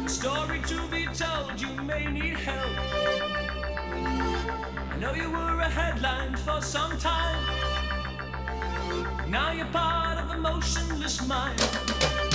Story to be told, you may need help. I know you were a headline for some time. Now you're part of the motionless mind.